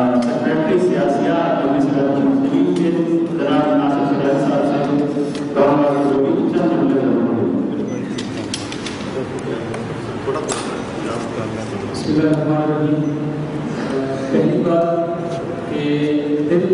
Secretary सियासियात मजलिस मुस्लिमीन के जनाब नासिर सराय साहब से कहूँगा कि जो भी चंद जुमले जरूर पहली बात कि दिल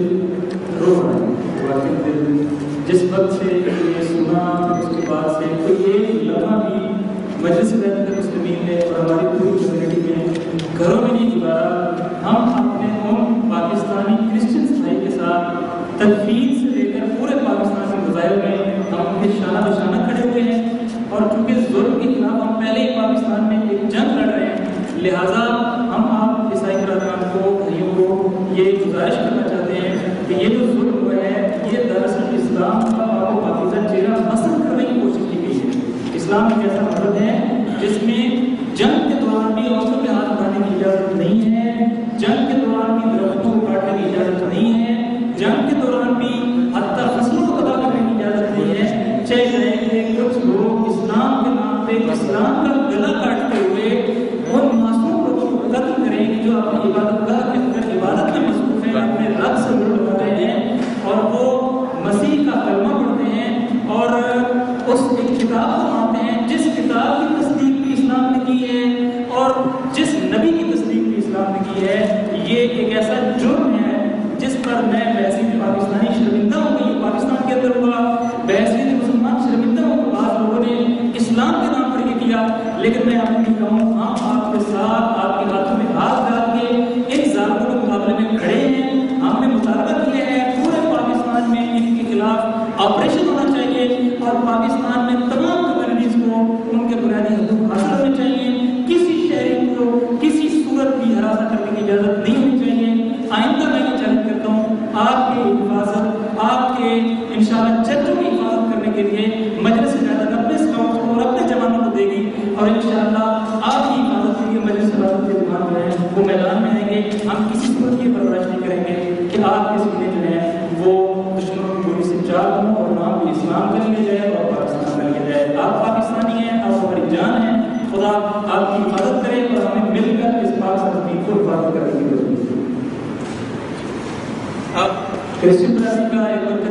रो रहा है, जिस वक्त से ये सुना उसके बाद से कोई एक लम्हा भी मजलिस मुस्लिमीन ने और हमारी पूरी कम्युनिटी में घरों में नहीं गुजारा। हम अपने उन पाकिस्तानी क्रिश्चियंस भाई के साथ तकफीर से लेकर पूरे पाकिस्तान के मज़ाहिर में हम उनके शाना बशाना खड़े हुए हैं। और चूँकि जुल्म के खिलाफ हम पहले ही पाकिस्तान में एक जंग लड़ रहे हैं, लिहाजा हम आप ईसाई बरादरान को, भाइयों को ये गुजारिश करना चाहते हैं कि ये जो जुल्म हुआ है ये दरअसल इस्लाम का पाकिस्तान चेहरा मसल करने की कोशिश की गई है। इस्लाम एक ऐसा मजहब है जिसमें जंग के दौरान भी औरतों के हाथ उठाने की इजाज़त नहीं है, जंग के दौरान भी दरख्तों को काटने की इजाज़त नहीं है, जंग के दौरान भी हत्ता फसलों को तबाह करने की इजाज़त नहीं है। चाहे जाएंगे कुछ लोग इस्लाम के नाम पे इस्लाम का गला काटते हुए उन मासूम लोगों को कत्ल करेंगे जो अपनी इबादतगाह के अंदर इबादत में मसरूफ हैं, अपने रब से मुड़ लगा रहे हैं और वो मसीह का कलमा पढ़ते हैं और उस एक किताब को मानते हैं जिस किताब की तस्दीक भी इस्लाम ने की है और जिस नबी की तस्दीक भी इस्लाम ने की है। ये एक ऐसा जुर्म है जिस पर मैं बहसीत पाकिस्तानी शर्मिंदा हूँ कि ये पाकिस्तान के अंदर हुआ, बहसीत मुसलमान शर्मिंदा हूँ कि आज लोगों ने इस्लाम के नाम पर ये किया। लेकिन मैं आपको कहूँ हम आपके साथ आपके हाथों में हाथ डाल के इन ज़ालिमों के मुकाबले में खड़े हैं। हमने मुतालबा किया है पूरे पाकिस्तान में इनके खिलाफ ऑपरेशन होना चाहिए और पाकिस्तान में तमाम कम्युनिटीज़ को उनके बुनियादी हकूक़ हासिल होने चाहिए। किसी शहरी को किसी सूरत भी हरासा करने की इजाज़त नहीं होनी चाहिए। आइंदा मैं ये चैलेंज करता हूँ आपकी हिफाजत, आपके इंशाअल्लाह चर्चों की हिफाजत करने के लिए मजलिस इजाज़त अपने स्काउट्स को और अपने जवानों को देगी और इंशाअल्लाह आपकी हिफाजत के लिए मजलिस इजाज़त के जवान जो है वो मैदान में आएंगे। हम किसी सूरत की परवरिश नहीं करेंगे कि आपके सीने जो है वो दुश्मनों की गोली से चाक हों और नाम भी इस्लाम कर लिया जाए और पाकिस्तान कर लिया जाए। आप पाकिस्तानी हैं, आप हमारी जान हैं, खुदा आपकी हिफाजत करे और हमें मिलकर इस पाकिस्तान को हिफाजत करने की जरूरत है। अब क्रिश्चियन का एक